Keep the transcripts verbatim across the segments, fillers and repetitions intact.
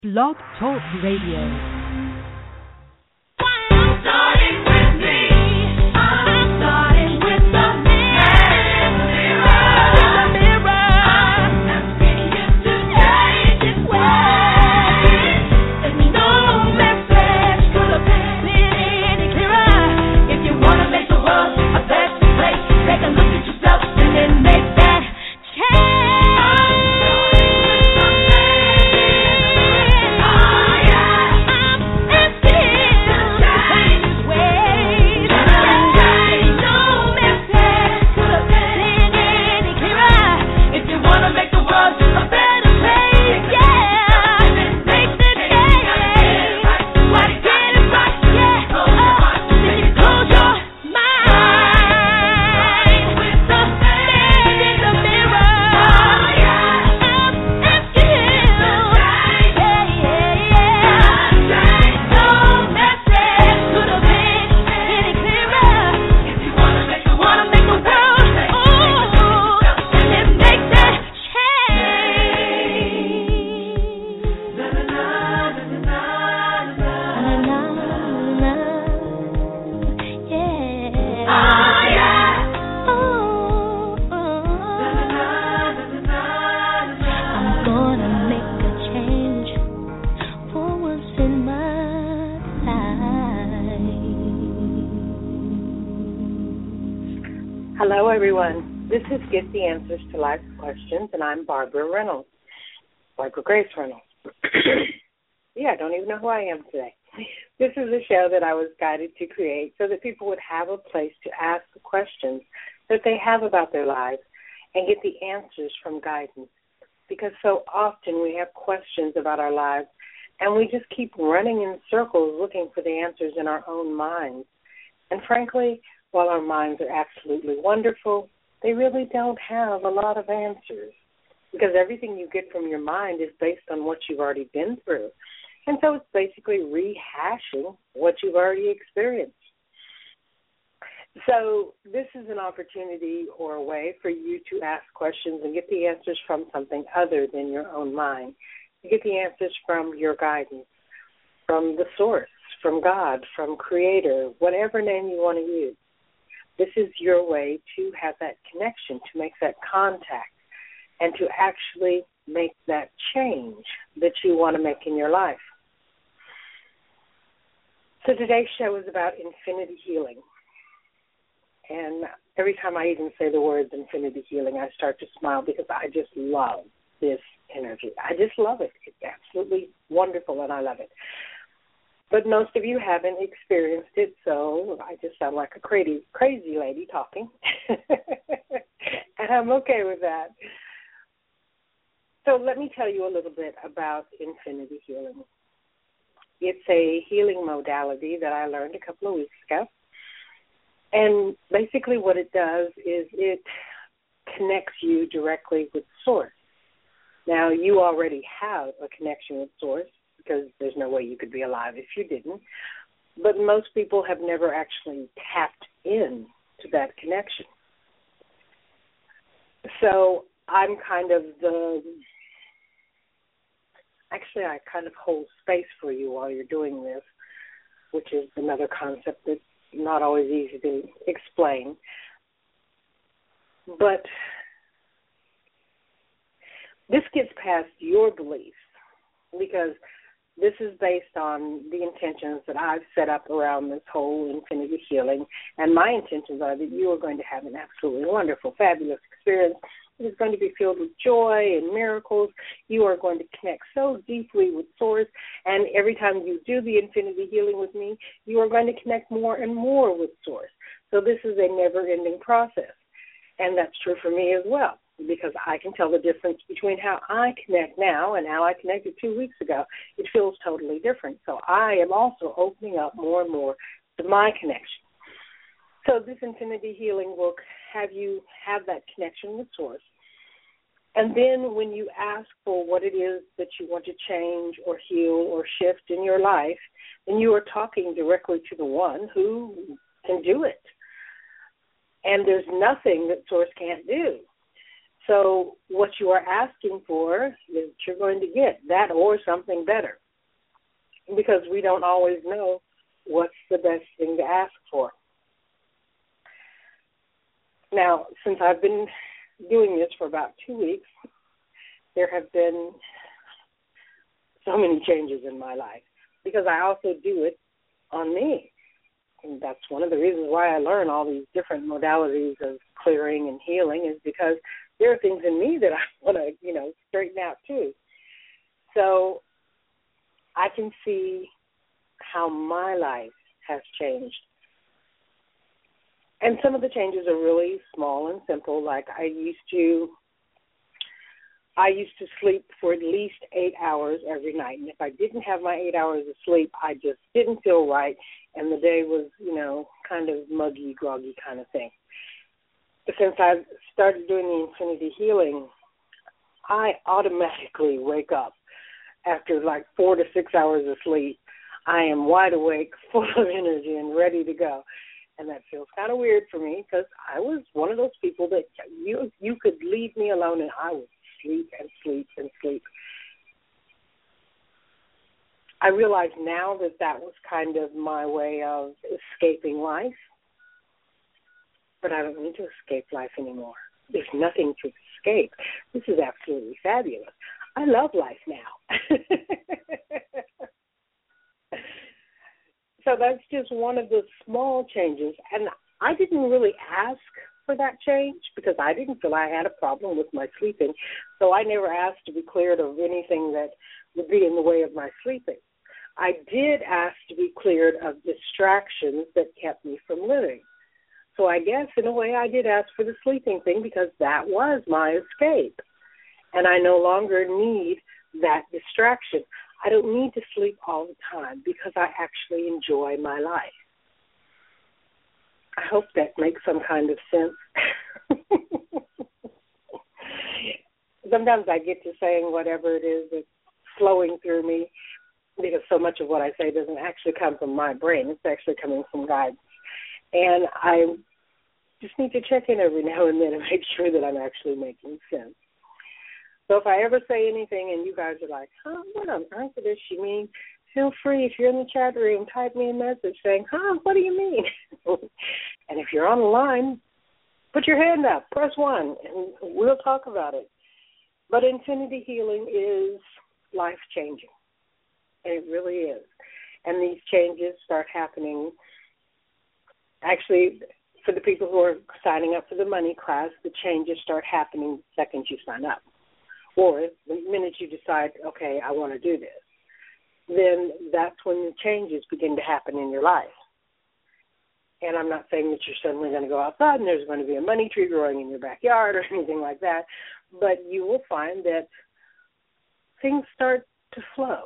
Blog Talk Radio. Hello, everyone. This is Get the Answers to Life's Questions, and I'm Barbara Reynolds, Barbara Grace Reynolds. Yeah, I don't even know who I am today. This is a show that I was guided to create so that people would have a place to ask the questions that they have about their lives and get the answers from guidance. Because so often we have questions about our lives, and we just keep running in circles looking for the answers in our own minds. And frankly, while our minds are absolutely wonderful, they really don't have a lot of answers because everything you get from your mind is based on what you've already been through. And so it's basically rehashing what you've already experienced. So this is an opportunity or a way for you to ask questions and get the answers from something other than your own mind. You get the answers from your guidance, from the source, from God, from Creator, whatever name you want to use. This is your way to have that connection, to make that contact, and to actually make that change that you want to make in your life. So today's show is about infinity healing. And every time I even say the words infinity healing, I start to smile because I just love this energy. I just love it. It's absolutely wonderful, and I love it. But most of you haven't experienced it, so I just sound like a crazy, crazy lady talking. And I'm okay with that. So let me tell you a little bit about infinity healing. It's a healing modality that I learned a couple of weeks ago. And basically what it does is it connects you directly with Source. Now, you already have a connection with Source, because there's no way you could be alive if you didn't. But most people have never actually tapped in to that connection. So I'm kind of the, actually I kind of hold space for you while you're doing this, which is another concept that's not always easy to explain. But this gets past your beliefs, because this is based on the intentions that I've set up around this whole infinity healing. And my intentions are that you are going to have an absolutely wonderful, fabulous experience. It is going to be filled with joy and miracles. You are going to connect so deeply with Source. And every time you do the infinity healing with me, you are going to connect more and more with Source. So this is a never-ending process. And that's true for me as well, because I can tell the difference between how I connect now and how I connected two weeks ago. It feels totally different. So I am also opening up more and more to my connection. So this infinity healing will have you have that connection with Source. And then when you ask for what it is that you want to change or heal or shift in your life, then you are talking directly to the one who can do it. And there's nothing that Source can't do. So what you are asking for is you're going to get that or something better, because we don't always know what's the best thing to ask for. Now, since I've been doing this for about two weeks, there have been so many changes in my life, because I also do it on me. And that's one of the reasons why I learn all these different modalities of clearing and healing, is because there are things in me that I want to, you know, straighten out too. So I can see how my life has changed. And some of the changes are really small and simple. Like I used to, I used to sleep for at least eight hours every night. And if I didn't have my eight hours of sleep, I just didn't feel right. And the day was, you know, kind of muggy, groggy kind of thing. But since I've started doing the Infinity Healing, I automatically wake up after like four to six hours of sleep. I am wide awake, full of energy, and ready to go. And that feels kind of weird for me, because I was one of those people that you you could leave me alone and I would sleep and sleep and sleep. I realize now that that was kind of my way of escaping life, but I don't need to escape life anymore. There's nothing to escape. This is absolutely fabulous. I love life now. So that's just one of the small changes. And I didn't really ask for that change, because I didn't feel I had a problem with my sleeping. So I never asked to be cleared of anything that would be in the way of my sleeping. I did ask to be cleared of distractions that kept me from living. So I guess in a way I did ask for the sleeping thing, because that was my escape. And I no longer need that distraction. I don't need to sleep all the time, because I actually enjoy my life. I hope that makes some kind of sense. Sometimes I get to saying whatever it is that's flowing through me, because so much of what I say doesn't actually come from my brain. It's actually coming from guidance. And I just need to check in every now and then and make sure that I'm actually making sense. So if I ever say anything and you guys are like, huh, what on earth does she mean? Feel free, if you're in the chat room, type me a message saying, huh, what do you mean? And if you're on the line, put your hand up, press one, and we'll talk about it. But Infinity Healing is life-changing. It really is. And these changes start happening. Actually, for the people who are signing up for the money class, the changes start happening the second you sign up. Or the minute you decide, okay, I want to do this, then that's when the changes begin to happen in your life. And I'm not saying that you're suddenly going to go outside and there's going to be a money tree growing in your backyard or anything like that, but you will find that things start to flow.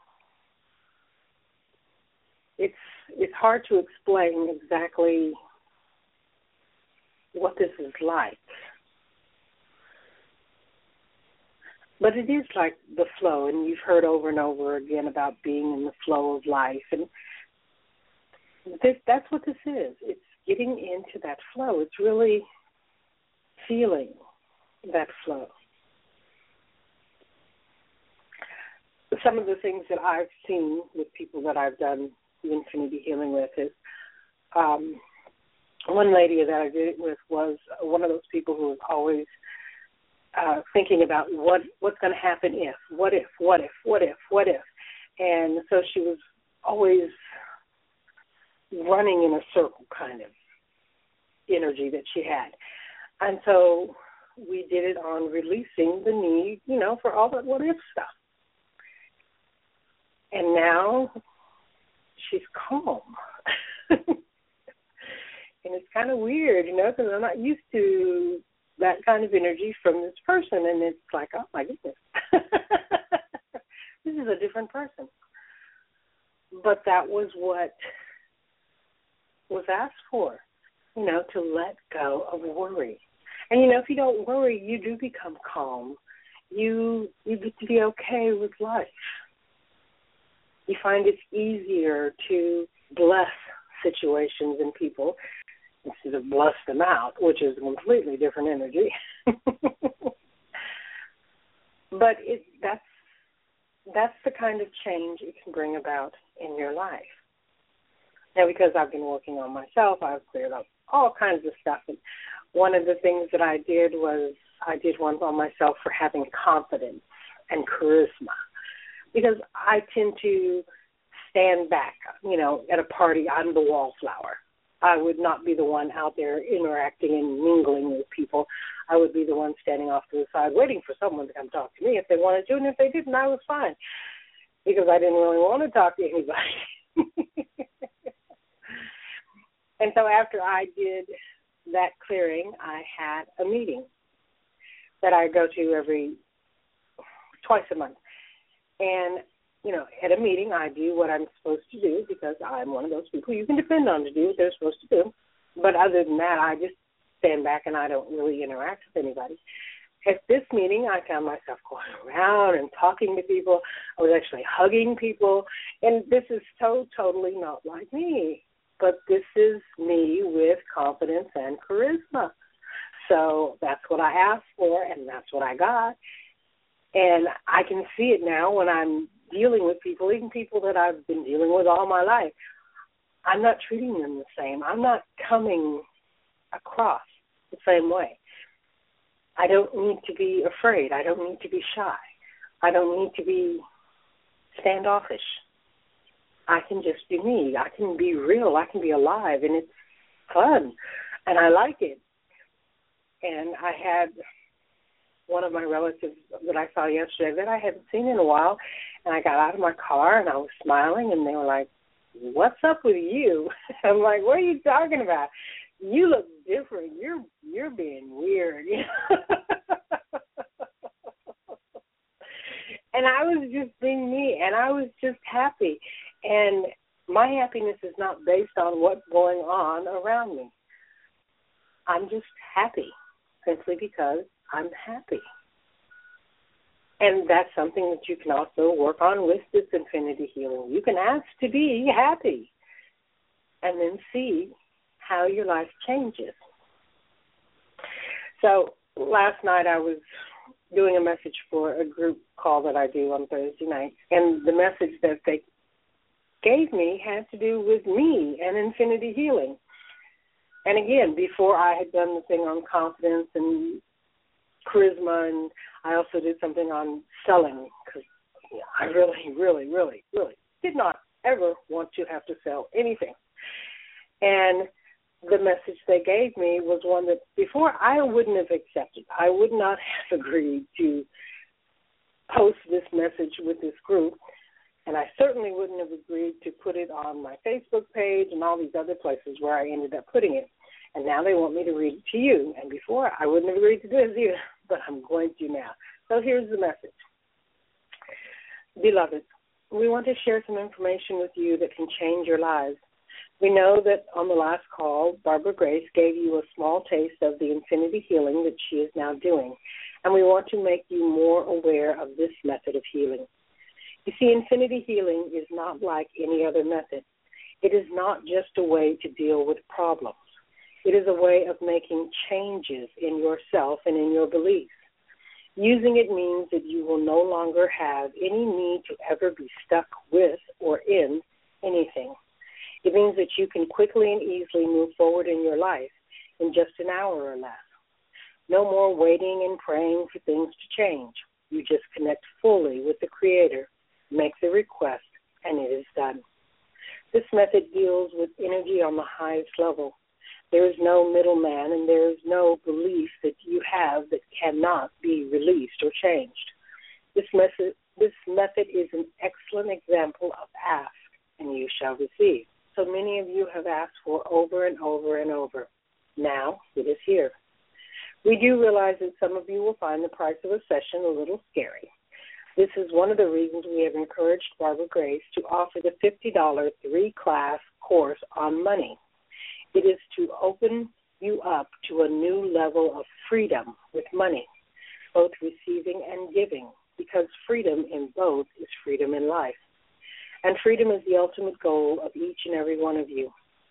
It's it's hard to explain exactly what this is like. But it is like the flow, and you've heard over and over again about being in the flow of life. And this, that's what this is. It's getting into that flow. It's really feeling that flow. Some of the things that I've seen with people that I've done the Infinity Healing with is um, one lady that I did it with was one of those people who was always Uh, thinking about what what's going to happen if, what if, what if, what if, what if. And so she was always running in a circle kind of energy that she had. And so we did it on releasing the need, you know, for all that what if stuff. And now she's calm. And it's kind of weird, you know, because I'm not used to that kind of energy from this person, and it's like, oh my goodness, this is a different person. But that was what was asked for, you know, to let go of worry. And, you know, if you don't worry, you do become calm. You, you get to be okay with life. You find it's easier to bless situations and people instead of bless them out, which is a completely different energy. But it, that's that's the kind of change it can bring about in your life. Now, because I've been working on myself, I've cleared up all kinds of stuff. And one of the things that I did was I did one on myself for having confidence and charisma. Because I tend to stand back, you know, at a party, I'm the wallflower. I would not be the one out there interacting and mingling with people. I would be the one standing off to the side waiting for someone to come talk to me if they wanted to, and if they didn't, I was fine because I didn't really want to talk to anybody. And so after I did that clearing, I had a meeting that I go to every twice a month. And, you know, at a meeting, I do what I'm supposed to do because I'm one of those people you can depend on to do what they're supposed to do. But other than that, I just stand back and I don't really interact with anybody. At this meeting, I found myself going around and talking to people. I was actually hugging people. And this is so totally not like me. But this is me with confidence and charisma. So that's what I asked for, and that's what I got. And I can see it now when I'm dealing with people, even people that I've been dealing with all my life. I'm not treating them the same. I'm not coming across the same way. I don't need to be afraid. I don't need to be shy. I don't need to be standoffish. I can just be me. I can be real. I can be alive, and it's fun, and I like it. And I had one of my relatives that I saw yesterday that I hadn't seen in a while, and I got out of my car, and I was smiling, and they were like, "What's up with you?" I'm like, "What are you talking about? You look different. You're you're being weird." And I was just being me, and I was just happy. And my happiness is not based on what's going on around me. I'm just happy simply because I'm happy. And that's something that you can also work on with this infinity healing. You can ask to be happy and then see how your life changes. So last night I was doing a message for a group call that I do on Thursday nights, and the message that they gave me had to do with me and infinity healing. And again, before I had done the thing on confidence and charisma, and I also did something on selling, because you know, I really, really, really, really did not ever want to have to sell anything. And the message they gave me was one that before I wouldn't have accepted. I would not have agreed to post this message with this group, and I certainly wouldn't have agreed to put it on my Facebook page and all these other places where I ended up putting it. And now they want me to read it to you. And before, I wouldn't have agreed to do it either, but I'm going to now. So here's the message. Beloved, we want to share some information with you that can change your lives. We know that on the last call, Barbara Grace gave you a small taste of the infinity healing that she is now doing, and we want to make you more aware of this method of healing. You see, infinity healing is not like any other method. It is not just a way to deal with problems. It is a way of making changes in yourself and in your beliefs. Using it means that you will no longer have any need to ever be stuck with or in anything. It means that you can quickly and easily move forward in your life in just an hour or less. No more waiting and praying for things to change. You just connect fully with the Creator, make the request, and it is done. This method deals with energy on the highest level. There is no middleman, and there is no belief that you have that cannot be released or changed. This method, this method is an excellent example of ask, and you shall receive. So many of you have asked for over and over and over. Now it is here. We do realize that some of you will find the price of a session a little scary. This is one of the reasons we have encouraged Barbara Grace to offer the fifty dollars three-class course on money. It is to open you up to a new level of freedom with money, both receiving and giving, because freedom in both is freedom in life. And freedom is the ultimate goal of each and every one of you.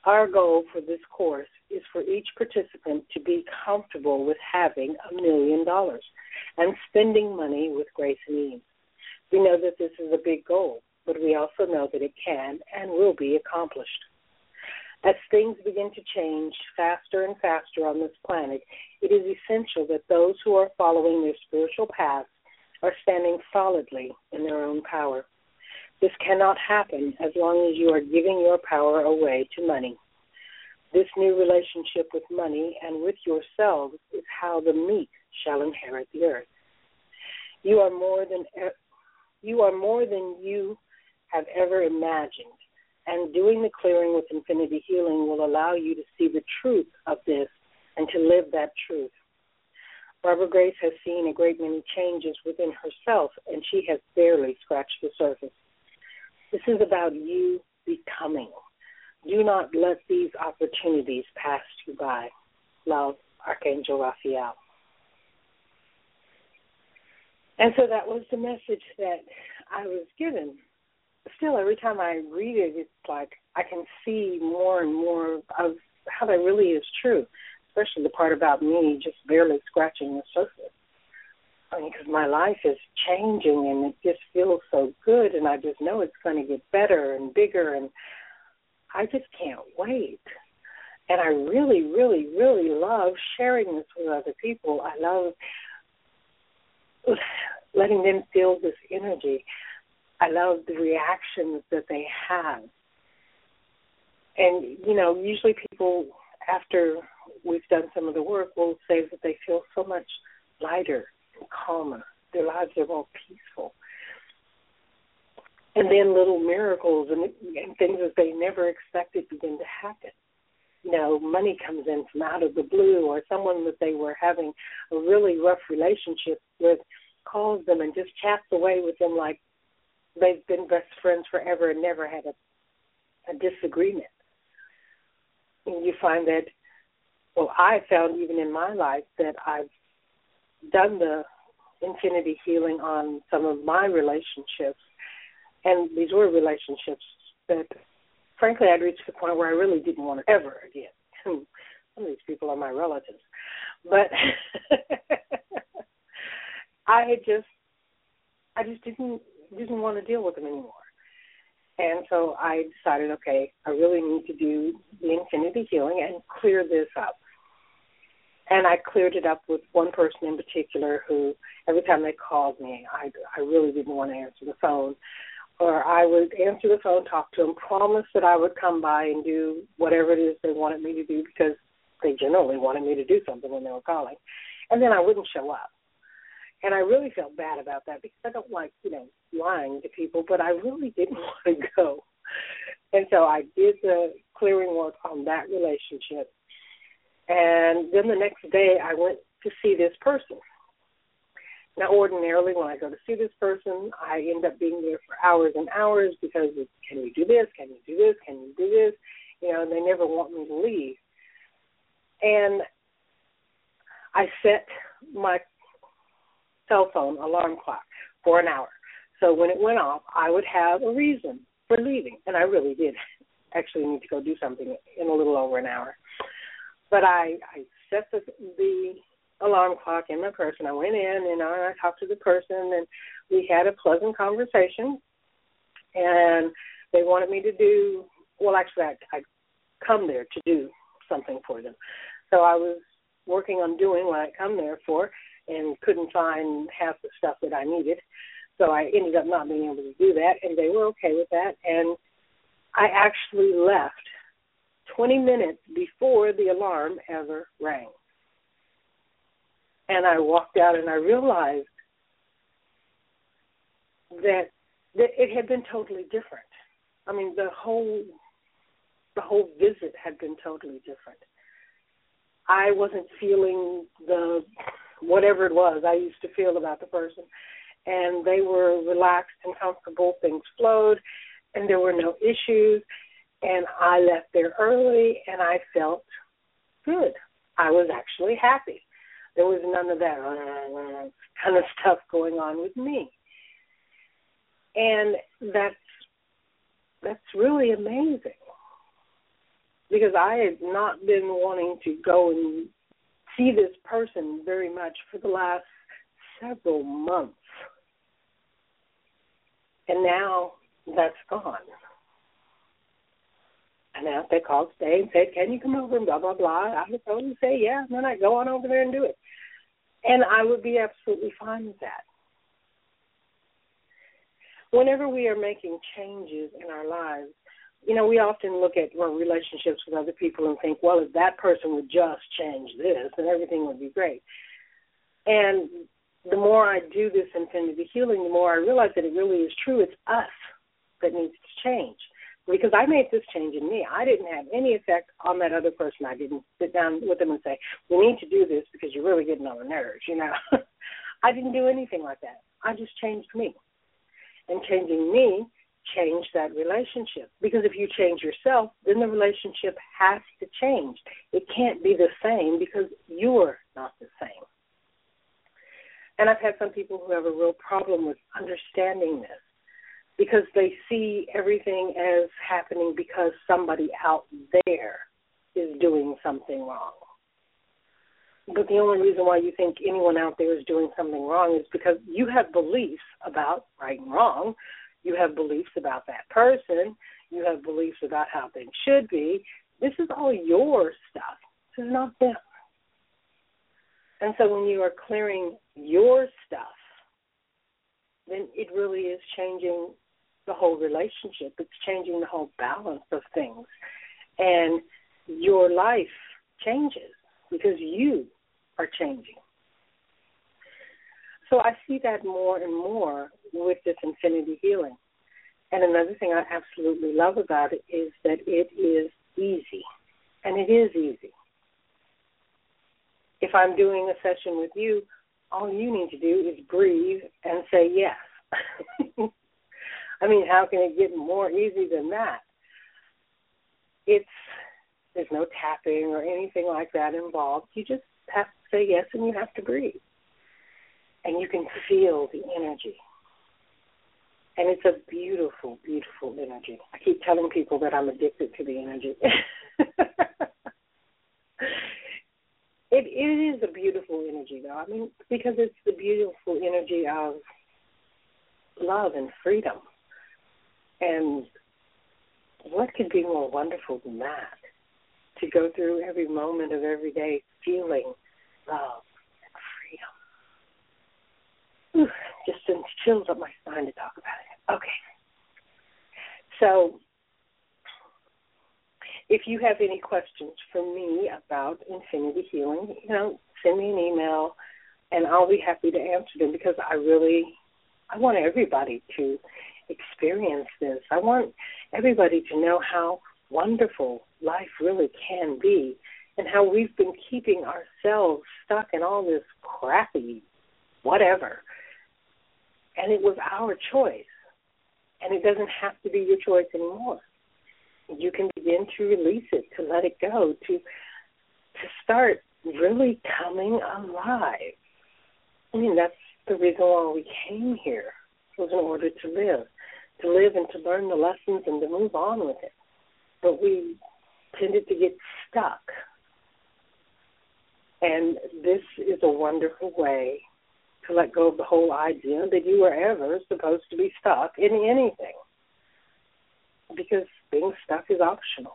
Our goal for this course is for each participant to be comfortable with having a million dollars and spending money with grace and ease. We know that this is a big goal, but we also know that it can and will be accomplished. As things begin to change faster and faster on this planet, it is essential that those who are following their spiritual paths are standing solidly in their own power. This cannot happen as long as you are giving your power away to money. This new relationship with money and with yourselves is how the meek shall inherit the earth. You are more than you are more than you have ever imagined, and doing the clearing with Infinity Healing will allow you to see the truth of this and to live that truth. Barbara Grace has seen a great many changes within herself, and she has barely scratched the surface. This is about you becoming. Do not let these opportunities pass you by. Love, Archangel Raphael. And so that was the message that I was given. Still, every time I read it, it's like I can see more and more of how that really is true, especially the part about me just barely scratching the surface. I mean, because my life is changing and it just feels so good, and I just know it's going to get better and bigger, and I just can't wait. And I really, really, really love sharing this with other people. I love letting them feel this energy. I love the reactions that they have. And, you know, usually people, after we've done some of the work, will say that they feel so much lighter and calmer. Their lives are more peaceful. And then little miracles and, and things that they never expected begin to happen. You know, money comes in from out of the blue, or someone that they were having a really rough relationship with calls them and just chats away with them like they've been best friends forever and never had a, a disagreement. And you find that, well, I found even in my life that I've done the infinity healing on some of my relationships, and these were relationships that, frankly, I'd reached the point where I really didn't want to ever again. Some of these people are my relatives. But I had just, I just didn't, didn't want to deal with them anymore. And so I decided, okay, I really need to do the infinity healing and clear this up. And I cleared it up with one person in particular who, every time they called me, I, I really didn't want to answer the phone. Or I would answer the phone, talk to them, promise that I would come by and do whatever it is they wanted me to do, because they generally wanted me to do something when they were calling. And then I wouldn't show up. And I really felt bad about that, because I don't like, you know, lying to people, but I really didn't want to go. And so I did the clearing work on that relationship. And then the next day I went to see this person. Now, ordinarily, when I go to see this person, I end up being there for hours and hours, because it's, can you do this? Can you do this? Can you do this? You know, they never want me to leave. And I set my cell phone alarm clock for an hour. So when it went off, I would have a reason for leaving. And I really did actually need to go do something in a little over an hour. But I, I set the, the alarm clock in my purse, and I went in, and I talked to the person, and we had a pleasant conversation. And they wanted me to do, well, actually, I, I'd come there to do something for them. So I was working on doing what I'd come there for, and couldn't find half the stuff that I needed. So I ended up not being able to do that, and they were okay with that. And I actually left twenty minutes before the alarm ever rang. And I walked out, and I realized that, that it had been totally different. I mean, the whole the whole visit had been totally different. I wasn't feeling the whatever it was I used to feel about the person, and they were relaxed and comfortable. Things flowed, and there were no issues. And I left there early, and I felt good. I was actually happy. There was none of that uh, kind of stuff going on with me. And that's that's really amazing. because I had not been wanting to go and see this person very much for the last several months. And now that's gone. And now if they called today and said, can you come over and blah, blah, blah, I would totally say, yeah, and then I'd go on over there and do it. And I would be absolutely fine with that. Whenever we are making changes in our lives, you know, we often look at well, relationships with other people and think, well, if that person would just change this, then everything would be great. And the more I do this infinity healing, the more I realize that it really is true. It's us that needs to change. Because I made this change in me. I didn't have any effect on that other person. I didn't sit down with them and say, we need to do this because you're really getting on the nerves, you know. I didn't do anything like that. I just changed me. And changing me changed that relationship. Because if you change yourself, then the relationship has to change. It can't be the same because you're not the same. And I've had some people who have a real problem with understanding this, because they see everything as happening because somebody out there is doing something wrong. But the only reason why you think anyone out there is doing something wrong is because you have beliefs about right and wrong. You have beliefs about that person. You have beliefs about how things should be. This is all your stuff. This is not them. And so when you are clearing your stuff, then it really is changing the whole relationship. It's changing the whole balance of things. And your life changes because you are changing. So I see that more and more with this infinity healing. And another thing I absolutely love about it is that it is easy. And it is easy. If I'm doing a session with you, all you need to do is breathe and say yes. I mean, how can it get more easy than that? It's there's no tapping or anything like that involved. You just have to say yes and you have to breathe. And you can feel the energy. And it's a beautiful, beautiful energy. I keep telling people that I'm addicted to the energy. it, it is a beautiful energy, though. I mean, because it's the beautiful energy of love and freedom. And what could be more wonderful than that? To go through every moment of every day feeling love and freedom. Ooh, just sends chills up my spine to talk about it. Okay. So if you have any questions for me about infinity healing, you know, send me an email and I'll be happy to answer them, because I really, I want everybody to experience this. I want everybody to know how wonderful life really can be and how we've been keeping ourselves stuck in all this crappy whatever. And it was our choice. And it doesn't have to be your choice anymore. You can begin to release it, to let it go, to to start really coming alive. I mean, that's the reason why we came here, was in order to live, to live and to learn the lessons and to move on with it. But we tended to get stuck. And this is a wonderful way to let go of the whole idea that you were ever supposed to be stuck in anything, because being stuck is optional.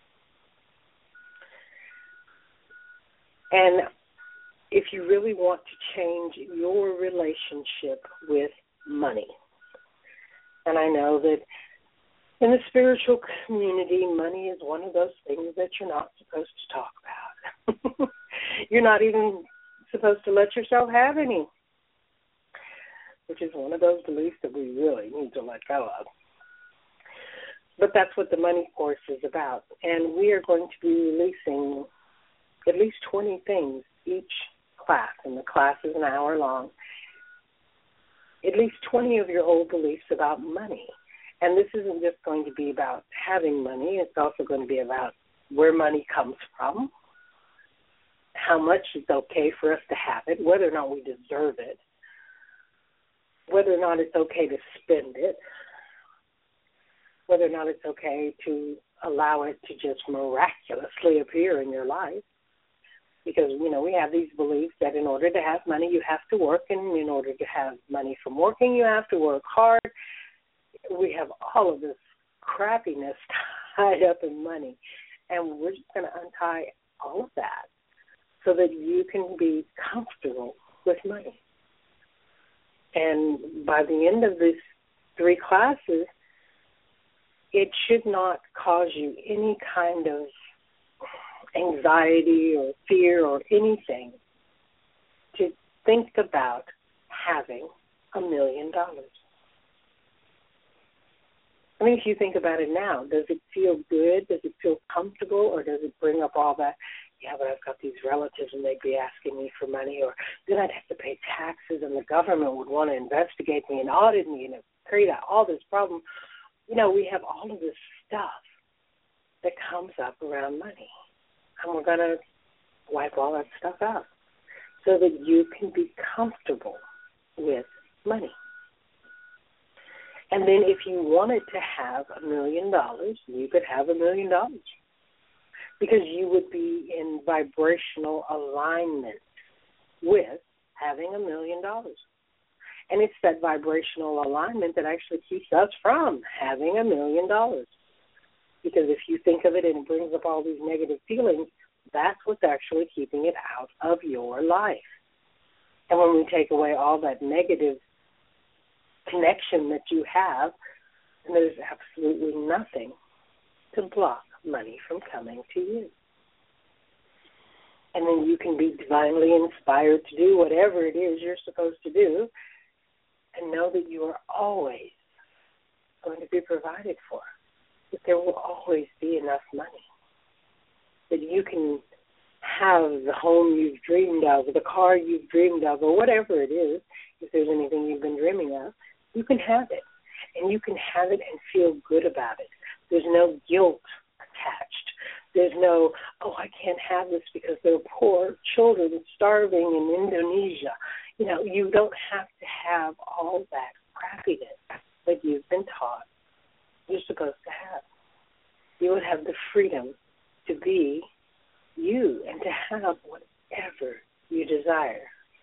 And if you really want to change your relationship with money, and I know that in the spiritual community, money is one of those things that you're not supposed to talk about. You're not even supposed to let yourself have any, which is one of those beliefs that we really need to let go of. But that's what the money course is about. And we are going to be releasing at least twenty things each class, and the class is an hour long. At least twenty of your old beliefs about money. And this isn't just going to be about having money. It's also going to be about where money comes from, how much it's okay for us to have it, whether or not we deserve it, whether or not it's okay to spend it, whether or not it's okay to allow it to just miraculously appear in your life. Because, you know, we have these beliefs that in order to have money, you have to work, and in order to have money from working, you have to work hard. We have all of this crappiness tied up in money, and we're just going to untie all of that so that you can be comfortable with money. And by the end of these three classes, it should not cause you any kind of anxiety or fear or anything to think about having a million dollars. I mean, if you think about it now, does it feel good? Does it feel comfortable? Or does it bring up all that, yeah, but I've got these relatives and they'd be asking me for money, or then I'd have to pay taxes and the government would want to investigate me and audit me and create all this problem. You know, we have all of this stuff that comes up around money. And we're going to wipe all that stuff out so that you can be comfortable with money. And then if you wanted to have a million dollars, you could have a million dollars because you would be in vibrational alignment with having a million dollars. And it's that vibrational alignment that actually keeps us from having a million dollars. Because if you think of it and it brings up all these negative feelings, that's what's actually keeping it out of your life. And when we take away all that negative connection that you have, then there's absolutely nothing to block money from coming to you. And then you can be divinely inspired to do whatever it is you're supposed to do and know that you are always going to be provided for. That there will always be enough money, that you can have the home you've dreamed of, or the car you've dreamed of, or whatever it is. If there's anything you've been dreaming of, you can have it, and you can have it and feel good about it. There's no guilt attached. There's no, oh, I can't have this because there are poor children starving in Indonesia. You know, you don't have to have all that crappiness that you've been taught you're supposed to have. You would have the freedom to be you and to have whatever you desire.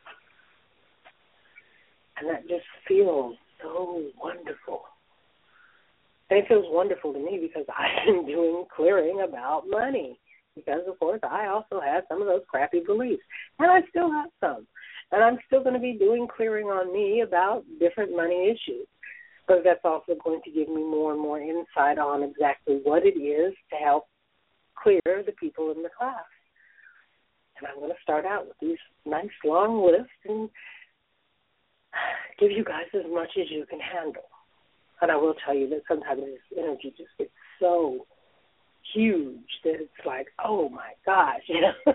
And that just feels so wonderful. And it feels wonderful to me because I've been doing clearing about money. Because, of course, I also have some of those crappy beliefs. And I still have some. And I'm still going to be doing clearing on me about different money issues. But that's also going to give me more and more insight on exactly what it is to help clear the people in the class. And I'm going to start out with these nice long lists and give you guys as much as you can handle. And I will tell you that sometimes this energy just gets so huge that it's like, oh, my gosh, you know.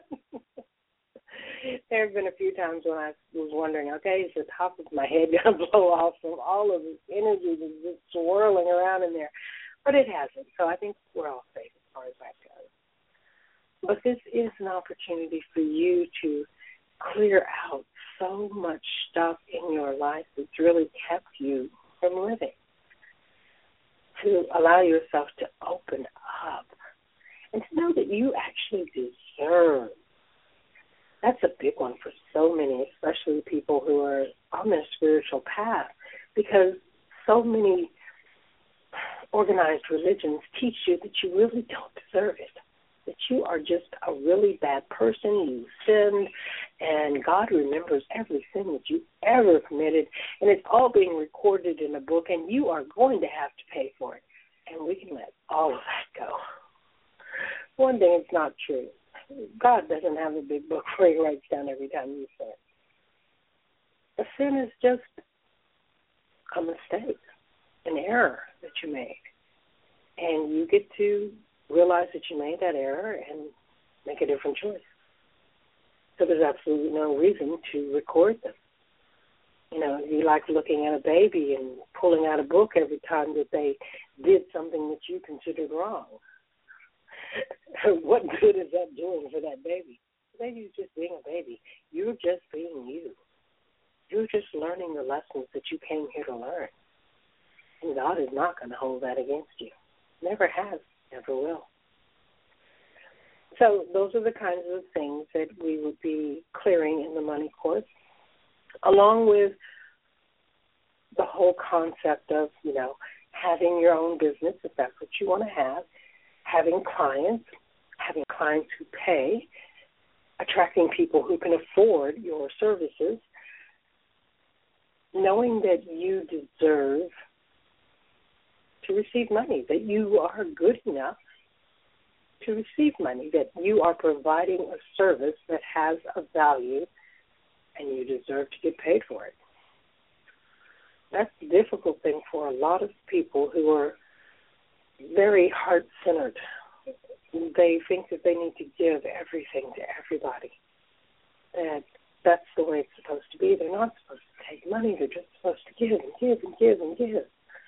There have been a few times when I was wondering, okay, is the top of my head going to blow off from all of this energy that's just swirling around in there? But it hasn't, so I think we're all safe as far as that goes. But this is an opportunity for you to clear out so much stuff in your life that's really kept you from living, to allow yourself to open up and to know that you actually deserve. That's a big one for so many, especially people who are on their spiritual path, because so many organized religions teach you that you really don't deserve it, that you are just a really bad person, you sinned, and God remembers every sin that you ever committed, and it's all being recorded in a book, and you are going to have to pay for it. And we can let all of that go. One thing, it's not true. God doesn't have a big book where he writes down every time you sin. A sin is just a mistake, an error that you made. And you get to realize that you made that error and make a different choice. So there's absolutely no reason to record them. You know, you like looking at a baby and pulling out a book every time that they did something that you considered wrong. What good is that doing for that baby? The baby's just being a baby. You're just being you. You're just learning the lessons that you came here to learn. And God is not going to hold that against you. Never has, never will. So those are the kinds of things that we would be clearing in the money course, along with the whole concept of, you know, having your own business, if that's what you want to have, having clients, having clients who pay, attracting people who can afford your services, knowing that you deserve to receive money, that you are good enough to receive money, that you are providing a service that has a value and you deserve to get paid for it. That's the difficult thing for a lot of people who are very heart-centered. They think that they need to give everything to everybody. And that's the way it's supposed to be. They're not supposed to take money. They're just supposed to give and give and give and give.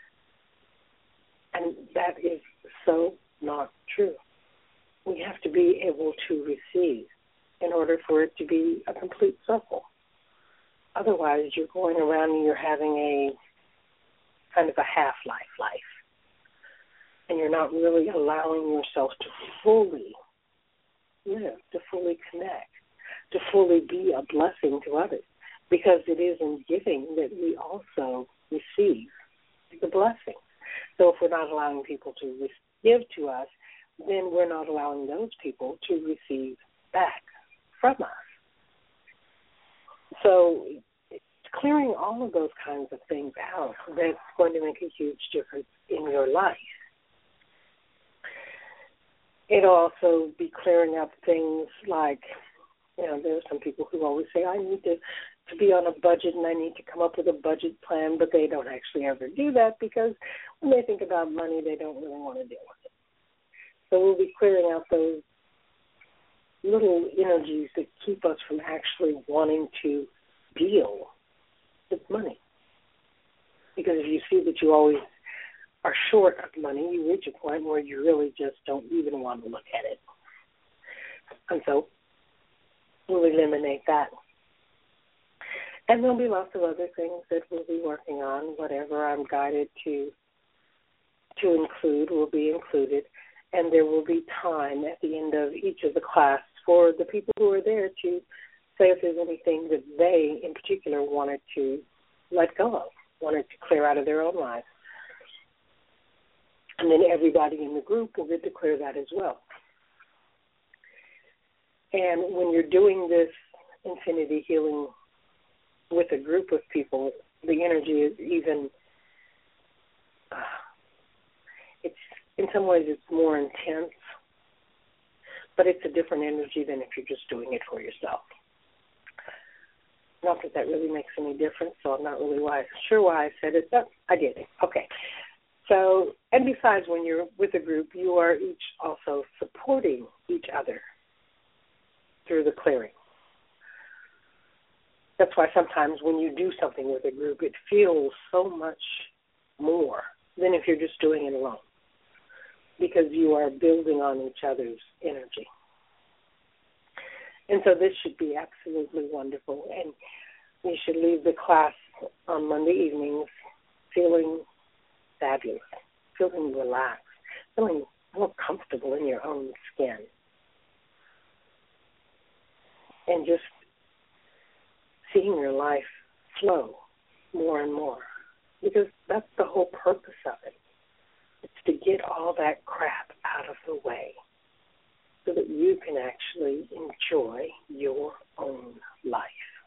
And that is so not true. We have to be able to receive in order for it to be a complete circle. Otherwise, you're going around and you're having a kind of a half-life life. And you're not really allowing yourself to fully live, to fully connect, to fully be a blessing to others. Because it is in giving that we also receive the blessing. So if we're not allowing people to give to us, then we're not allowing those people to receive back from us. So it's clearing all of those kinds of things out that's going to make a huge difference in your life. It'll also be clearing up things like, you know, there are some people who always say, I need to, to be on a budget and I need to come up with a budget plan, but they don't actually ever do that because when they think about money, they don't really want to deal with it. So we'll be clearing out those little energies that keep us from actually wanting to deal with money. Because if you see that you always are short of money, you reach a point where you really just don't even want to look at it. And so we'll eliminate that. And there'll be lots of other things that we'll be working on. Whatever I'm guided to to include will be included. And there will be time at the end of each of the class for the people who are there to say if there's anything that they, in particular, wanted to let go of, wanted to clear out of their own lives. And then everybody in the group will get to clear that as well. And when you're doing this infinity healing with a group of people, the energy is even, uh, it's in some ways it's more intense, but it's a different energy than if you're just doing it for yourself. Not that that really makes any difference, so I'm not really why, sure why I said it, but I did it. Okay. So, and besides, when you're with a group, you are each also supporting each other through the clearing. That's why sometimes when you do something with a group, it feels so much more than if you're just doing it alone, because you are building on each other's energy. And so this should be absolutely wonderful. And you should leave the class on Monday evenings feeling fabulous, feeling relaxed, feeling more comfortable in your own skin. And just seeing your life flow more and more. Because that's the whole purpose of it. It's to get all that crap out of the way so that you can actually enjoy your own life.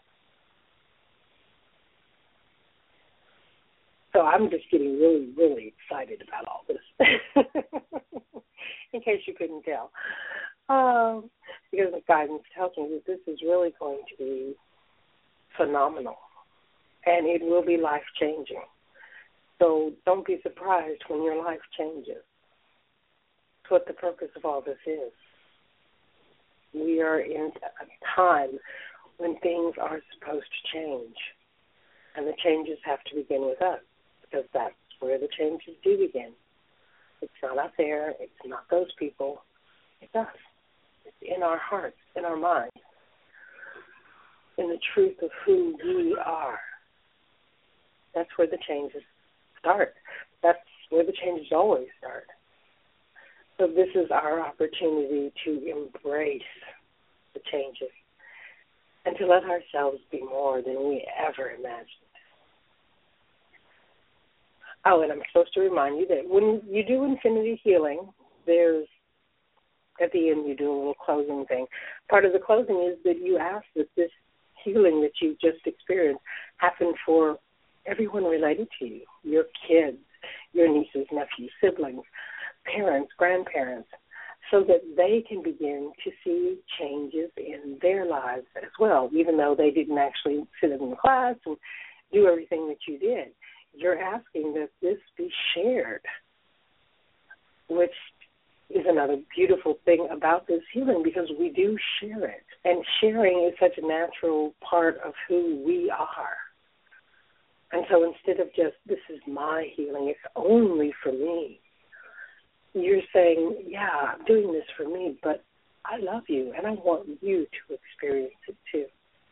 So I'm just getting really, really excited about all this, in case you couldn't tell. Um, because the guidance tells me that this is really going to be phenomenal, and it will be life-changing. So don't be surprised when your life changes. That's what the purpose of all this is. We are in a time when things are supposed to change, and the changes have to begin with us, because that's where the changes do begin. It's not out there. It's not those people. It's us. It's in our hearts, in our minds, in the truth of who we are. That's where the changes start. That's where the changes always start. So this is our opportunity to embrace the changes and to let ourselves be more than we ever imagined. Oh, and I'm supposed to remind you that when you do infinity healing, there's, at the end, you do a little closing thing. Part of the closing is that you ask that this healing that you just experienced happen for everyone related to you, your kids, your nieces, nephews, siblings, parents, grandparents, so that they can begin to see changes in their lives as well, even though they didn't actually sit in the class and do everything that you did. You're asking that this be shared, which is another beautiful thing about this healing, because we do share it. And sharing is such a natural part of who we are. And so instead of just, this is my healing, it's only for me, you're saying, yeah, I'm doing this for me, but I love you, and I want you to experience it too.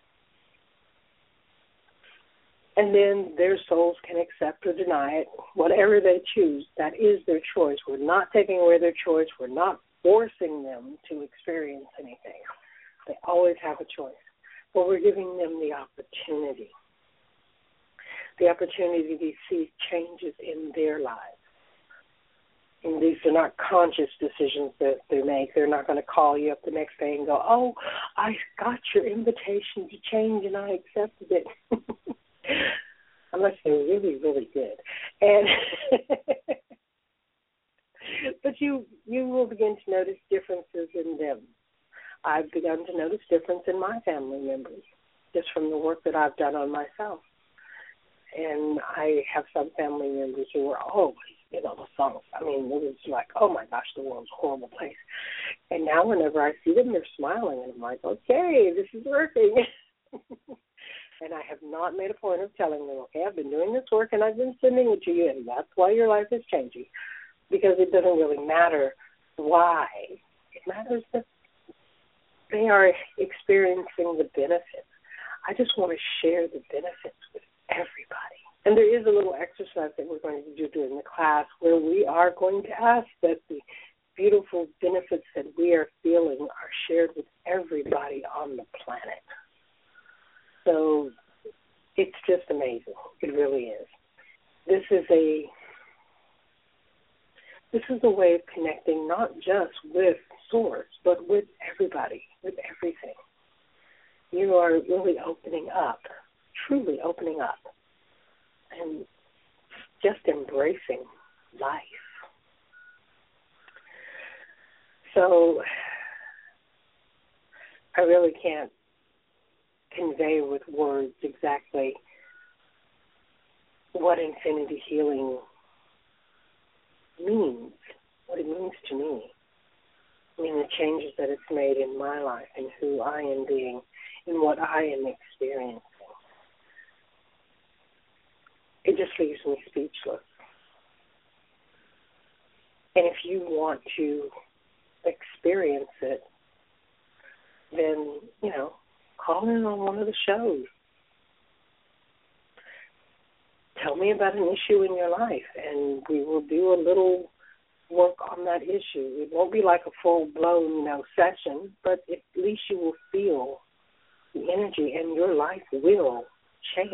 And then their souls can accept or deny it, whatever they choose. That is their choice. We're not taking away their choice. We're not forcing them to experience anything. They always have a choice. But we're giving them the opportunity, the opportunity to see changes in their lives. And these are not conscious decisions that they make. They're not going to call you up the next day and go, oh, I got your invitation to change and I accepted it. Unless they're really, really good. And but you you will begin to notice differences in them. I've begun to notice difference in my family members just from the work that I've done on myself. And I have some family members who are always, you know, the songs. I mean, it was like, oh, my gosh, the world's a horrible place. And now whenever I see them, they're smiling, and I'm like, okay, this is working. And I have not made a point of telling them, okay, I've been doing this work and I've been sending it to you, and that's why your life is changing. Because it doesn't really matter why. It matters that they are experiencing the benefits. I just want to share the benefits with everybody. And there is a little exercise that we're going to do during the class where we are going to ask that the beautiful benefits that we are feeling are shared with everybody on the planet. So it's just amazing. It really is. This is a this is a way of connecting not just with Source, but with everybody, with everything. You are really opening up, truly opening up, and just embracing life. So I really can't convey with words exactly what infinity healing means, what it means to me. I mean, the changes that it's made in my life and who I am being and what I am experiencing. It just leaves me speechless. And if you want to experience it, then, you know, call in on one of the shows. Tell me about an issue in your life, and we will do a little work on that issue. It won't be like a full-blown, you know, session, but at least you will feel the energy, and your life will change.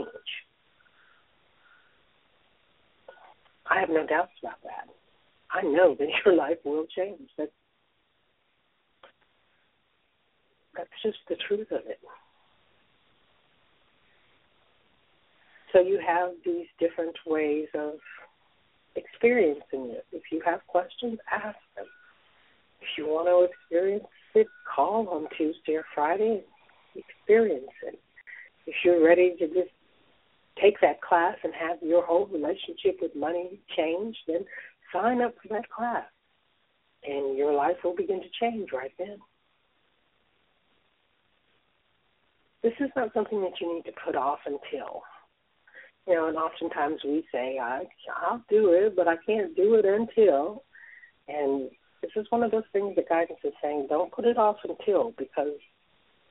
I have no doubts about that. I know that your life will change. That's, that's just the truth of it. So you have these different ways of experiencing it. If you have questions, ask them. If you want to experience it, call on Tuesday or Friday and experience it. If you're ready to just take that class and have your whole relationship with money change, then sign up for that class, and your life will begin to change right then. This is not something that you need to put off until. You know, and oftentimes we say, I, I'll do it, but I can't do it until. And this is one of those things that guidance is saying, don't put it off until, because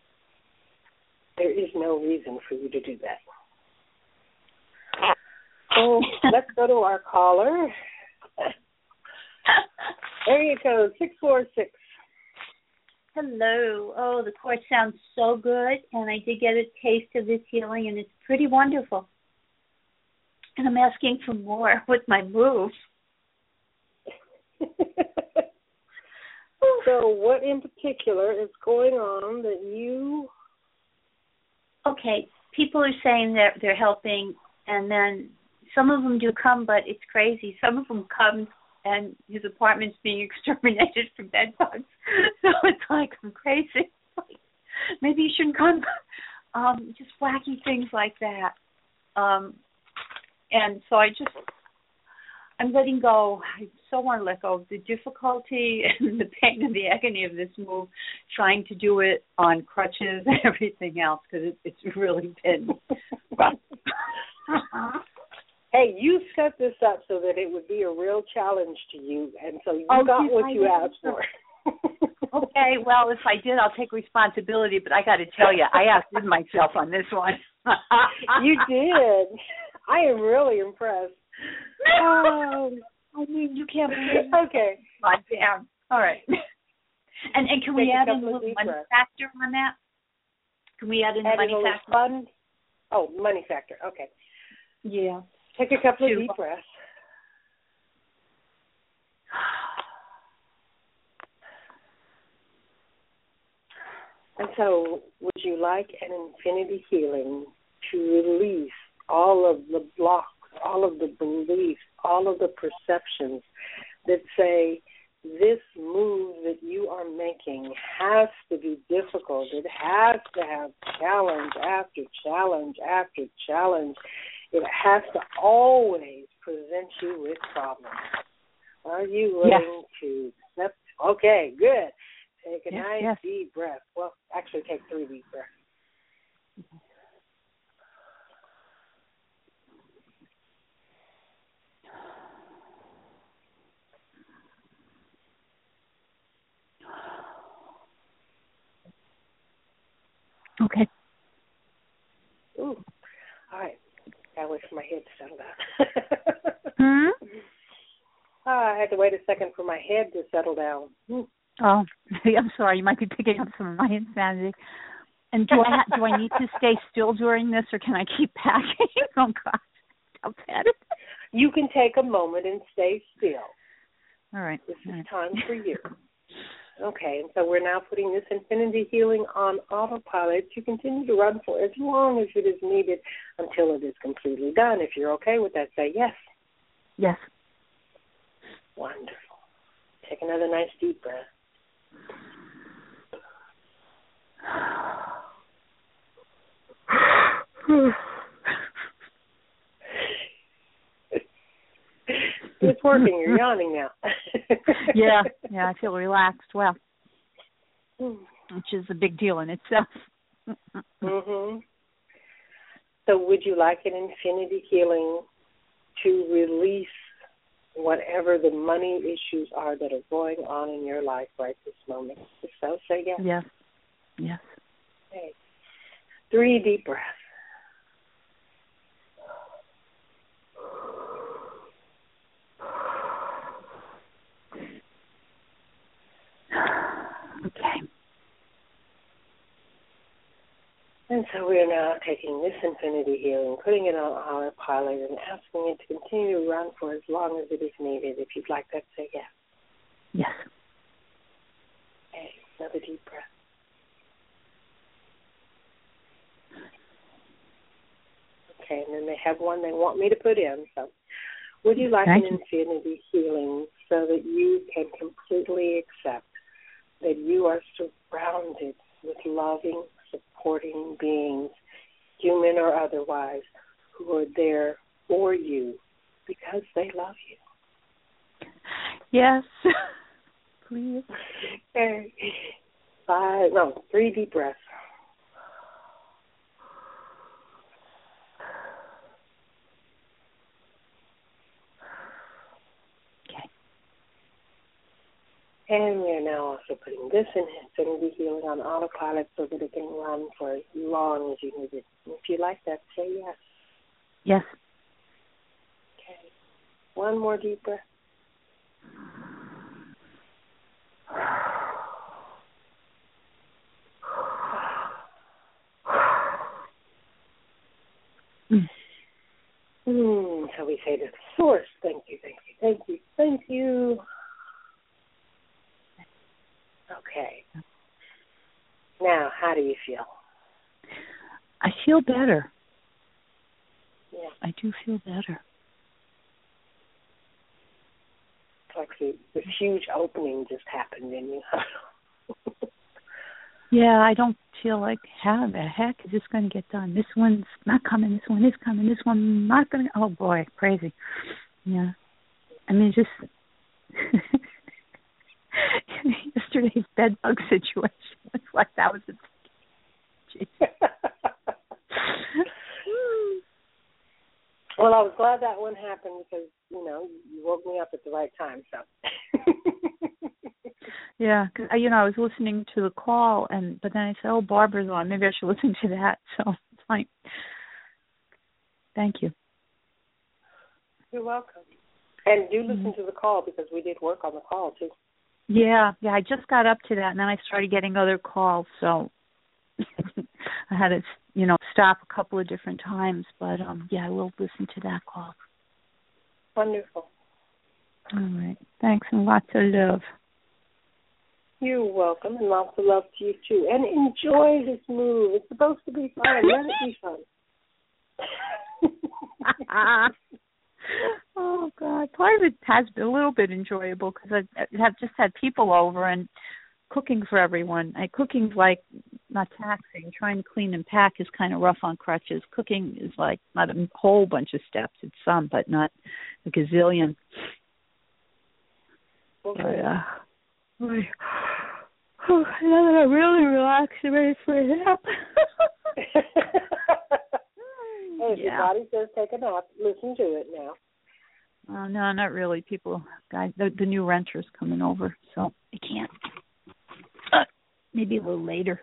there is no reason for you to do that. So let's go to our caller. Area code six four six. Hello. Oh, the course sounds so good, and I did get a taste of this healing, and it's pretty wonderful. And I'm asking for more with my move. So what in particular is going on that you... Okay, people are saying that they're helping, and then some of them do come, but it's crazy. Some of them come, and his apartment's being exterminated from bed bugs. So it's like, I'm crazy. Maybe you shouldn't come. Um, just wacky things like that. Um, and so I just... I'm letting go. I so want to let go of the difficulty and the pain and the agony of this move, trying to do it on crutches and everything else, because it, it's really been rough. Hey, you set this up so that it would be a real challenge to you, and so you oh, got geez, what I you asked for. Okay, well, if I did, I'll take responsibility, but I got to tell you, I outdid myself on this one. You did. I am really impressed. Um, I mean, you can't believe okay. God damn. All right. And and can Take we add in a little money breaths. factor on that? Can we add in add money in factor? Fun? Oh, money factor. Okay. Yeah. Take a couple Two. of deep breaths. And so, would you like an infinity healing to release all of the blocks, all of the beliefs, all of the perceptions that say this move that you are making has to be difficult. It has to have challenge after challenge after challenge. It has to always present you with problems. Are you willing yes. to accept? Okay, good. Take a yes, nice yes. deep breath. Well, actually take three deep breaths. Okay. Ooh. All right. Gotta wait for my head to settle down. hmm? Oh, I had to wait a second for my head to settle down. Hmm. Oh, I'm sorry. You might be picking up some of my insanity. And do I ha- do I need to stay still during this, or can I keep packing? Oh, God. How bad. You can take a moment and stay still. All right. This All is right. time for you. Okay, and so we're now putting this infinity healing on autopilot to continue to run for as long as it is needed until it is completely done. If you're okay with that, say yes. Yes. Wonderful. Take another nice deep breath. It's working. You're yawning now. yeah, yeah, I feel relaxed. Well, which is a big deal in itself. mhm. So would you like an infinity healing to release whatever the money issues are that are going on in your life right this moment? If so, say yes. Yes. Yes. Okay. Three deep breaths. Okay. And so we are now taking this infinity healing, putting it on autopilot, and asking it to continue to run for as long as it is needed. If you'd like that, say yes. Yes. Okay, another deep breath. Okay, and then they have one they want me to put in. So would you like Thank an you. infinity healing so that you can completely accept that you are surrounded with loving, supporting beings, human or otherwise, who are there for you because they love you? Yes. Please. Okay. Five, no, three deep breaths. And we are now also putting this infinity healing on autopilot so that it can run for as long as you need it. If you like that, say yes. Yes. One more deep breath. Mm, so we say to the source, thank you, thank you, thank you, thank you. Okay. Now, how do you feel? I feel better. Yeah. I do feel better. It's like the, this huge opening just happened in you. Yeah, I don't feel like, how the heck is this going to get done? This one's not coming. This one is coming. This one not going to. Oh, boy, crazy. Yeah. I mean, just yesterday's bed bug situation. It's like that was a... Well, I was glad that one happened because, you know, you woke me up at the right time, so. Yeah, cause, you know, I was listening to the call, and but then I said, oh, Barbara's on. Maybe I should listen to that. So it's like, thank you. You're welcome. And do listen mm-hmm. to the call because we did work on the call, too. Yeah, yeah, I just got up to that, and then I started getting other calls, so I had to, you know, stop a couple of different times. But, um, yeah, I will listen to that call. Wonderful. All right. Thanks, and lots of love. You're welcome, and lots of love to you, too. And enjoy this move. It's supposed to be fun. Let it be fun. Oh, God. Part of it has been a little bit enjoyable because I have just had people over and cooking for everyone. I, cooking's like not taxing. Trying to clean and pack is kind of rough on crutches. Cooking is like not a whole bunch of steps. It's some, but not a gazillion. Okay. But, uh, I, oh, now that I'm really relaxed and ready for a nap. Hey, if yeah. your body says take a nap, listen to it now. Uh, no, not really. People, guys, the, the new renter's coming over, so I can't. Uh, maybe a little later.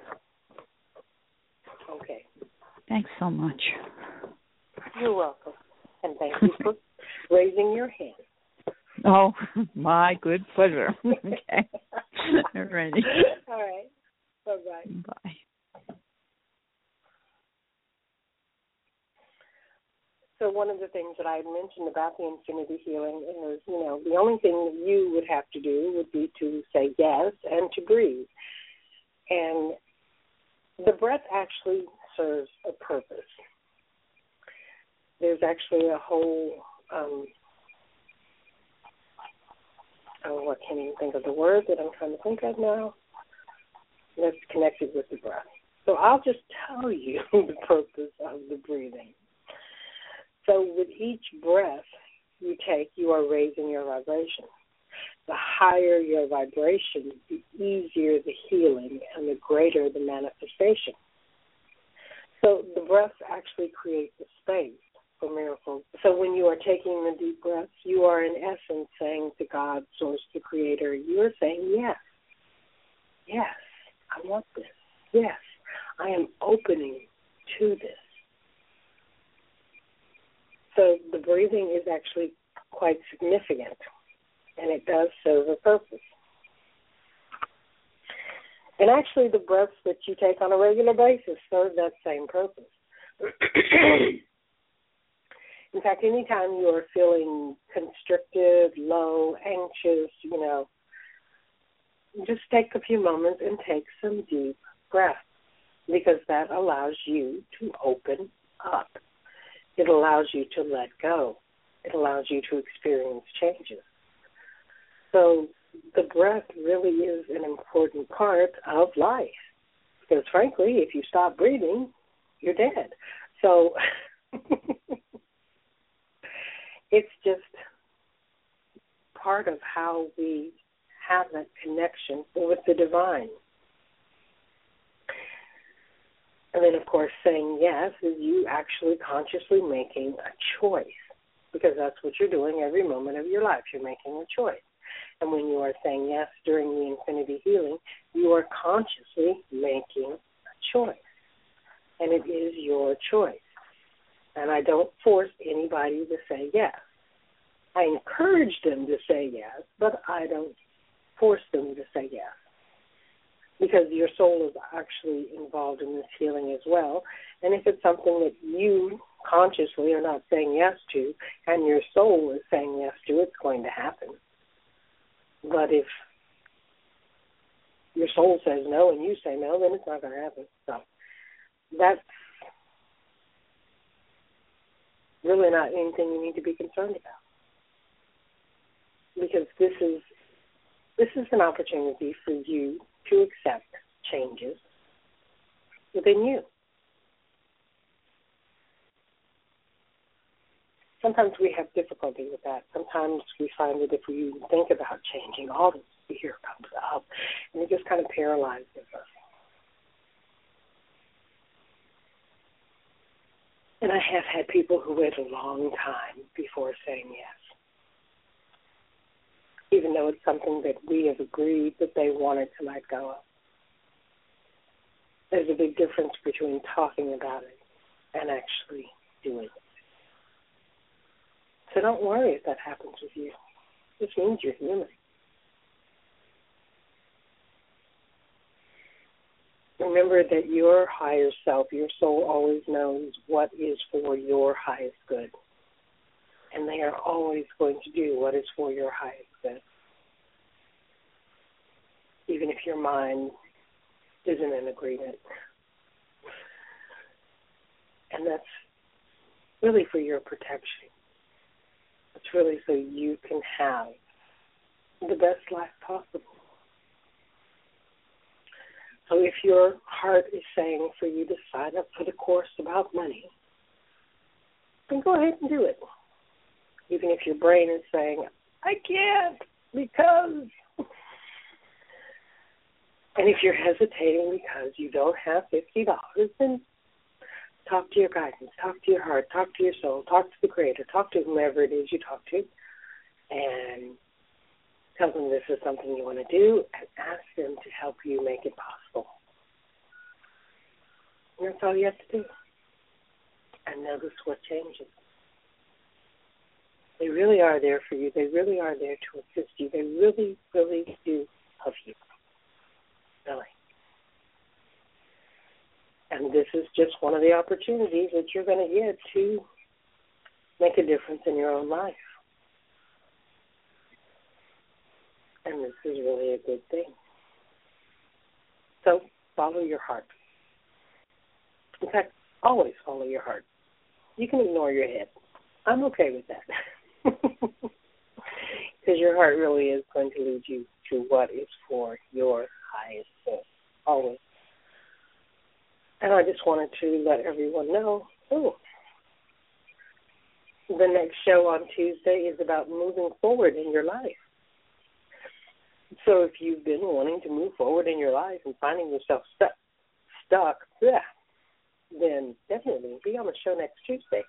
Okay. Thanks so much. You're welcome. And thank you for raising your hand. Oh, my good pleasure. Okay. All righty. All right. Bye-bye. Bye. So one of the things that I had mentioned about the infinity healing is, you know, the only thing that you would have to do would be to say yes and to breathe. And the breath actually serves a purpose. There's actually a whole, um, oh, I can't even think of the word that I'm trying to think of now, that's connected with the breath. So I'll just tell you the purpose of the breathing. So with each breath you take, you are raising your vibration. The higher your vibration, the easier the healing and the greater the manifestation. So the breath actually creates a space for miracles. So when you are taking the deep breaths, you are in essence saying to God, Source, the Creator, you are saying, yes, yes, I want this. Yes, I am opening to this. So the breathing is actually quite significant, and it does serve a purpose. And actually the breaths that you take on a regular basis serve that same purpose. In fact, anytime you are feeling constricted, low, anxious, you know, just take a few moments and take some deep breaths, because that allows you to open up. It allows you to let go. It allows you to experience changes. So the breath really is an important part of life, because frankly, if you stop breathing, you're dead. So it's just part of how we have that connection with the divine. And then, of course, saying yes is you actually consciously making a choice, because that's what you're doing every moment of your life. You're making a choice. And when you are saying yes during the infinity healing, you are consciously making a choice. And it is your choice. And I don't force anybody to say yes. I encourage them to say yes, but I don't force them to say yes. Because your soul is actually involved in this healing as well. And if it's something that you consciously are not saying yes to, and your soul is saying yes to, it's going to happen. But if your soul says no and you say no, then it's not going to happen. So that's really not anything you need to be concerned about. Because this is this is an opportunity for you to accept changes within you. Sometimes we have difficulty with that. Sometimes we find that if we even think about changing, all this fear comes up, and it just kind of paralyzes us. And I have had people who wait a long time before saying yes, even though it's something that we have agreed that they wanted to let go of. There's a big difference between talking about it and actually doing it. So don't worry if that happens with you. This means you're human. Remember that your higher self, your soul, always knows what is for your highest good. And they are always going to do what is for your highest good. Even if your mind isn't in agreement. And that's really for your protection. It's really so you can have the best life possible. So if your heart is saying for you to sign up for the course about money, then go ahead and do it. Even if your brain is saying, I can't because... And if you're hesitating because you don't have fifty dollars, then talk to your guidance, talk to your heart, talk to your soul, talk to the Creator, talk to whomever it is you talk to, and tell them this is something you want to do, and ask them to help you make it possible. And that's all you have to do. And notice what changes. They really are there for you. They really are there to assist you. They really, really do love you. Really. And this is just one of the opportunities that you're going to get to make a difference in your own life. And this is really a good thing. So follow your heart. In fact, always follow your heart. You can ignore your head. I'm okay with that. Because your heart really is going to lead you to what is for your highest good. Always. And I just wanted to let everyone know, oh, the next show on Tuesday is about moving forward in your life. So if you've been wanting to move forward in your life and finding yourself stuck, stuck, yeah, then definitely be on the show next Tuesday.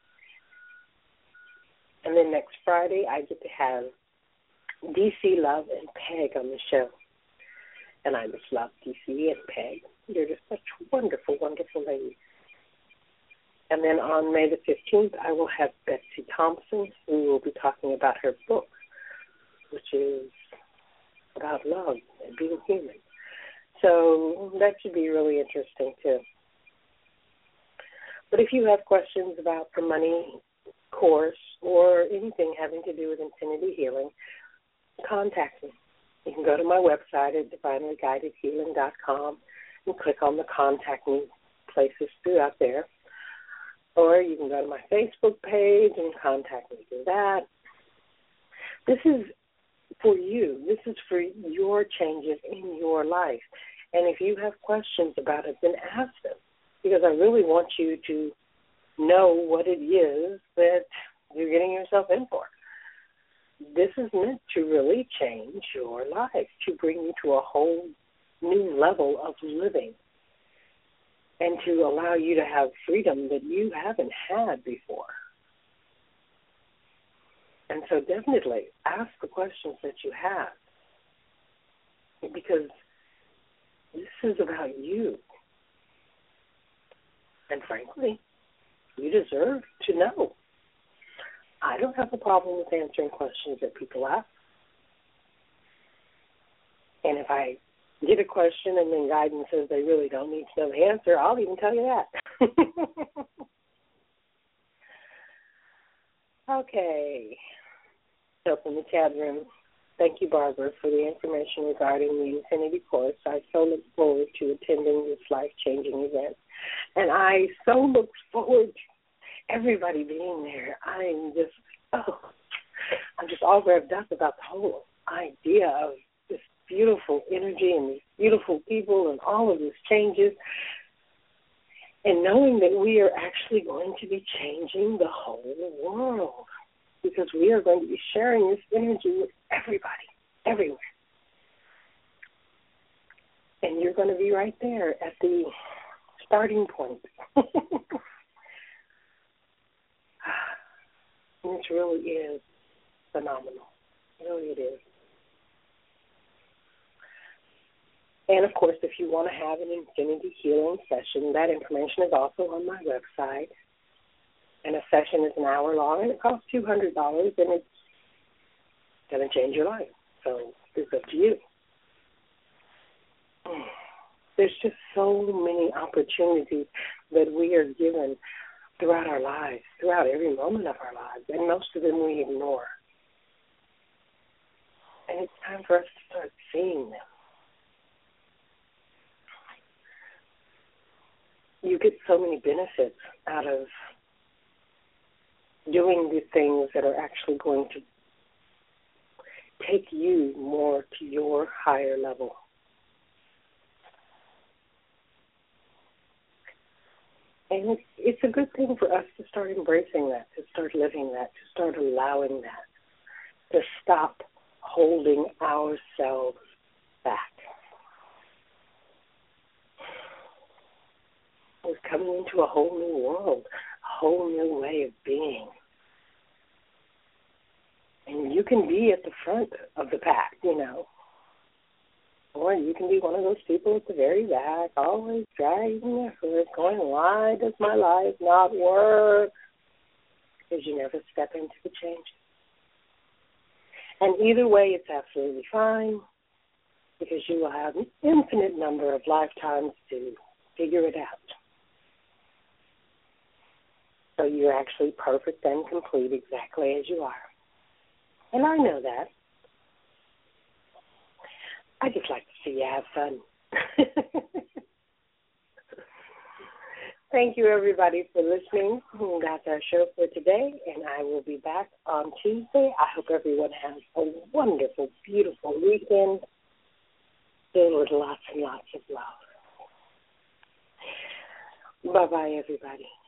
And then next Friday, I get to have D C Love and Peg on the show. And I just love D C and Peg. They're just such wonderful, wonderful ladies. And then on May the fifteenth, I will have Betsy Thompson, who will be talking about her book, which is about love and being human. So that should be really interesting, too. But if you have questions about the money course or anything having to do with infinity healing, contact me. You can go to my website at divinely guided healing dot com and click on the Contact Me places throughout there. Or you can go to my Facebook page and contact me through that. This is for you. This is for your changes in your life. And if you have questions about it, then ask them. Because I really want you to know what it is that you're getting yourself in for. This is meant to really change your life, to bring you to a whole new level of living and to allow you to have freedom that you haven't had before. And so definitely ask the questions that you have, because this is about you. And frankly, you deserve to know. I don't have a problem with answering questions that people ask. And if I get a question and then guidance says they really don't need to know the answer, I'll even tell you that. Okay. So from the chat room, thank you, Barbara, for the information regarding the Infinity Course. I so look forward to attending this life-changing event. And I so look forward to everybody being there. I'm just, oh, I'm just all revved up about the whole idea of this beautiful energy and these beautiful people and all of these changes. And knowing that we are actually going to be changing the whole world, because we are going to be sharing this energy with everybody, everywhere. And you're going to be right there at the starting point. And this really is phenomenal. Really it is. And, of course, if you want to have an Infinity Healing session, that information is also on my website. And a session is an hour long, and it costs two hundred dollars, and it's going to change your life. So it's up to you. There's just so many opportunities that we are given throughout our lives, throughout every moment of our lives, and most of them we ignore. And it's time for us to start seeing them. You get so many benefits out of doing the things that are actually going to take you more to your higher level. And it's, it's a good thing for us to start embracing that, to start living that, to start allowing that, to stop holding ourselves back. We're coming into a whole new world, a whole new way of being. And you can be at the front of the pack, you know. Or you can be one of those people at the very back, always dragging their foot, going, why does my life not work? Because you never step into the change. And either way, it's absolutely fine, because you will have an infinite number of lifetimes to figure it out. So you're actually perfect and complete exactly as you are. And I know that. I just like to see you have fun. Thank you, everybody, for listening. That's our show for today, and I will be back on Tuesday. I hope everyone has a wonderful, beautiful weekend filled with lots and lots of love. Bye-bye, everybody.